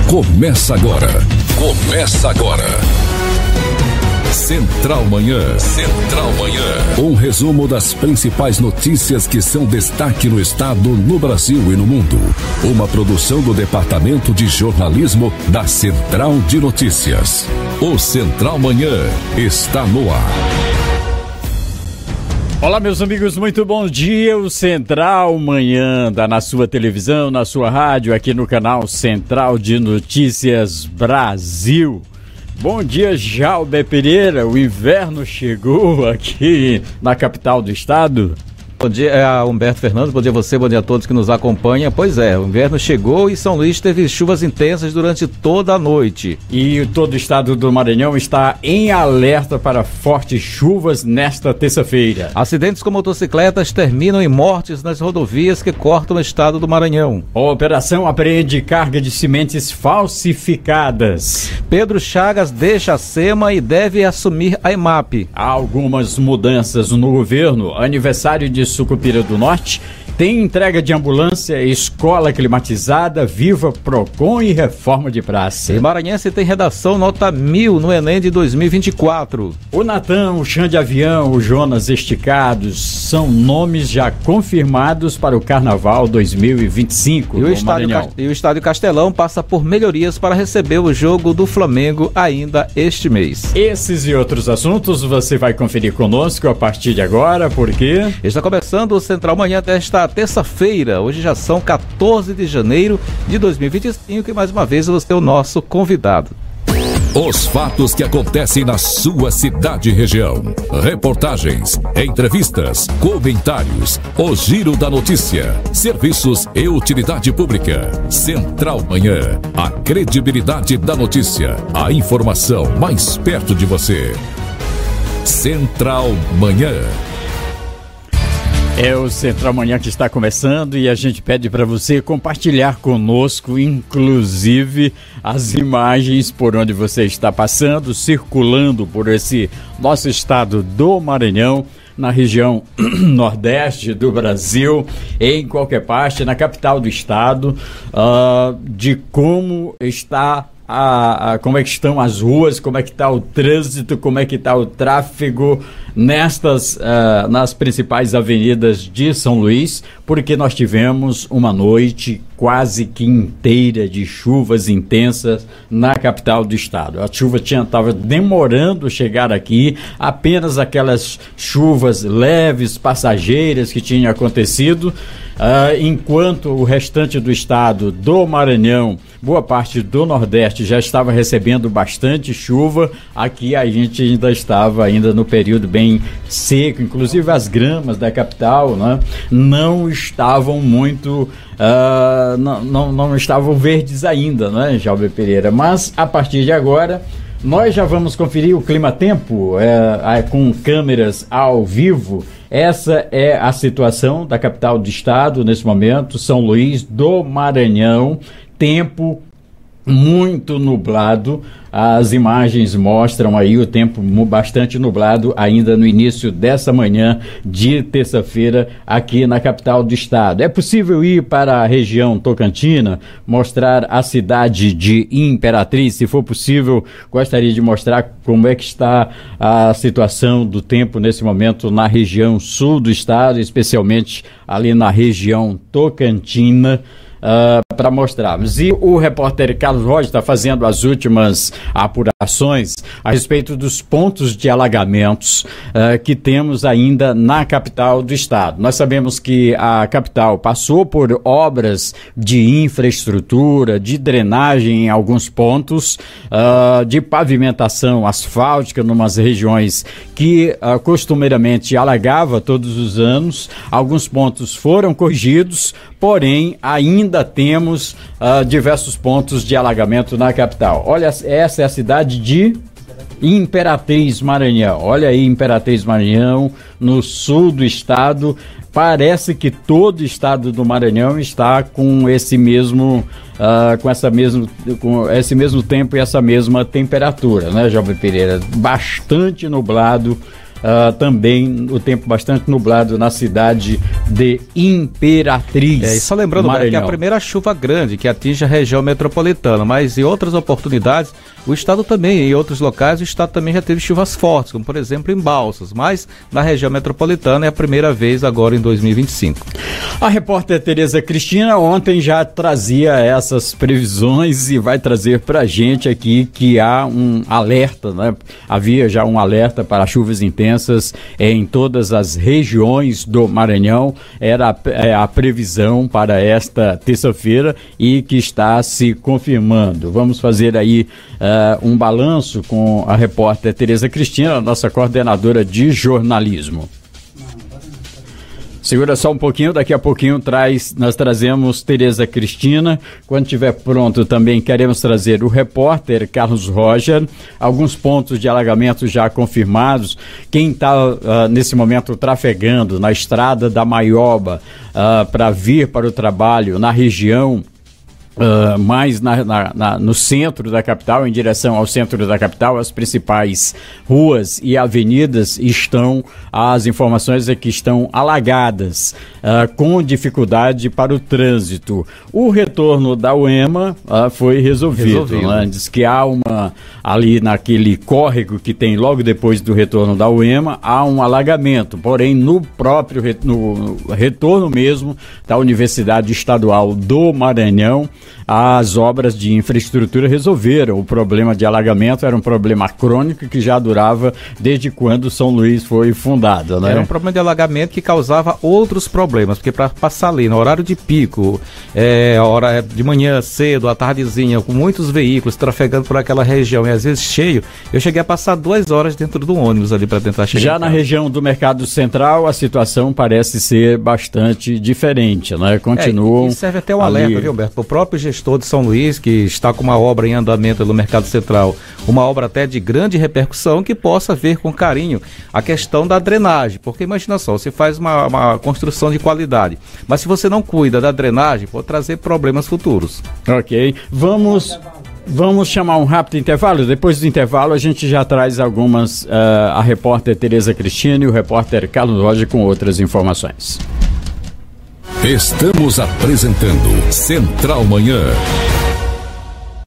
Começa agora. Central Manhã. Central Manhã. Um resumo das principais notícias que são destaque no estado, no Brasil e no mundo. Uma produção do Departamento de Jornalismo da Central de Notícias. O Central Manhã está no ar. Olá, meus amigos, muito bom dia. O Central Manhã dá na sua televisão, na sua rádio, aqui no canal Central de Notícias Brasil. Bom dia, Jalber Pereira. O inverno chegou aqui na capital do estado. Bom dia, Humberto Fernandes, bom dia a você, bom dia a todos que nos acompanham. Pois é, o inverno chegou e São Luís teve chuvas intensas durante toda a noite. E todo o estado do Maranhão está em alerta para fortes chuvas nesta terça-feira. Acidentes com motocicletas terminam em mortes nas rodovias que cortam o estado do Maranhão. A operação apreende carga de sementes falsificadas. Pedro Chagas deixa a SEMA e deve assumir a EMAP. Há algumas mudanças no governo. Aniversário de Sucupira do Norte tem entrega de ambulância, escola climatizada, Viva Procon e reforma de praça. E Maranhense tem redação nota 1000 no Enem de 2024. O Natan, o Xande Avião, o Jonas Esticados são nomes já confirmados para o Carnaval 2025. E o Estádio Castelão passa por melhorias para receber o jogo do Flamengo ainda este mês. Esses e outros assuntos você vai conferir conosco a partir de agora, porque está começando o Central Manhã desta terça-feira. Hoje já são 14 de janeiro de 2025 e mais uma vez você é o nosso convidado. Os fatos que acontecem na sua cidade e região. Reportagens, entrevistas, comentários, o giro da notícia, serviços e utilidade pública. Central Manhã, a credibilidade da notícia, a informação mais perto de você. Central Manhã. É o Central Manhã que está começando e a gente pede para você compartilhar conosco, inclusive, as imagens por onde você está passando, circulando por esse nosso estado do Maranhão, na região nordeste do Brasil, em qualquer parte, na capital do estado, de como está como é que estão as ruas, como é que está o trânsito, como é que está o tráfego nas principais avenidas de São Luís, porque nós tivemos uma noite quase que inteira de chuvas intensas na capital do estado. A chuva estava demorando chegar aqui, apenas aquelas chuvas leves, passageiras que tinham acontecido, enquanto o restante do estado do Maranhão, boa parte do Nordeste já estava recebendo bastante chuva. Aqui a gente ainda estava no período bem seco, inclusive as gramas da capital, né, não estavam muito não estavam verdes ainda, né, Jalber Pereira? Mas a partir de agora nós já vamos conferir o clima-tempo com câmeras ao vivo. Essa é a situação da capital do estado nesse momento, São Luís do Maranhão. Tempo muito nublado. As imagens mostram aí o tempo bastante nublado ainda no início dessa manhã de terça-feira aqui na capital do estado. É possível ir para a região Tocantina, mostrar a cidade de Imperatriz. Se for possível, gostaria de mostrar como é que está a situação do tempo nesse momento na região sul do estado, especialmente ali na região Tocantina, para mostrarmos. E o repórter Carlos Roger está fazendo as últimas apurações a respeito dos pontos de alagamentos que temos ainda na capital do estado. Nós sabemos que a capital passou por obras de infraestrutura, de drenagem em alguns pontos, de pavimentação asfáltica em umas regiões que costumeiramente alagava todos os anos. Alguns pontos foram corrigidos, porém ainda temos diversos pontos de alagamento na capital. Olha, essa é a cidade de Imperatriz, Maranhão. Olha aí, Imperatriz, Maranhão, no sul do estado. Parece que todo o estado do Maranhão está com esse mesmo tempo e essa mesma temperatura, né, Jalber Pereira? Bastante nublado também o tempo bastante nublado na cidade de Imperatriz. E só lembrando que é a primeira chuva grande que atinge a região metropolitana, mas em outras oportunidades, o estado também, em outros locais, o estado também já teve chuvas fortes, como por exemplo em Balsas, mas na região metropolitana é a primeira vez agora em 2025. A repórter Tereza Cristina ontem já trazia essas previsões e vai trazer pra gente aqui que há um alerta, né? Havia já um alerta para chuvas intensas em todas as regiões do Maranhão, era a previsão para esta terça-feira e que está se confirmando. Vamos fazer aí um balanço com a repórter Tereza Cristina, nossa coordenadora de jornalismo. Segura só um pouquinho, daqui a pouquinho nós trazemos Tereza Cristina. Quando estiver pronto também queremos trazer o repórter Carlos Roger, alguns pontos de alagamento já confirmados. Quem está nesse momento trafegando na estrada da Maioba para vir para o trabalho na região, mais no centro da capital, em direção ao centro da capital, as principais ruas e avenidas as informações é que estão alagadas, com dificuldade para o trânsito. O retorno da UEMA foi resolvido. Né? Diz que há ali naquele córrego que tem logo depois do retorno da UEMA, há um alagamento, porém no próprio no retorno mesmo da Universidade Estadual do Maranhão, as obras de infraestrutura resolveram o problema de alagamento. Era um problema crônico que já durava desde quando São Luís foi fundado, né? Era um problema de alagamento que causava outros problemas, porque para passar ali no horário de pico, hora de manhã cedo, à tardezinha, com muitos veículos trafegando por aquela região e às vezes cheio, eu cheguei a passar 2 horas dentro do ônibus ali para tentar chegar. Já na região do Mercado Central, a situação parece ser bastante diferente, né? Continuam. E serve até um alerta, viu, Humberto? O próprio gestor de São Luís, que está com uma obra em andamento no Mercado Central, uma obra até de grande repercussão, que possa ver com carinho a questão da drenagem, porque imagina só, você faz uma construção de qualidade, mas se você não cuida da drenagem, pode trazer problemas futuros. Ok, vamos chamar um rápido intervalo. Depois do intervalo a gente já traz algumas, a repórter Tereza Cristina e o repórter Carlos Roger com outras informações. Estamos apresentando Central Manhã.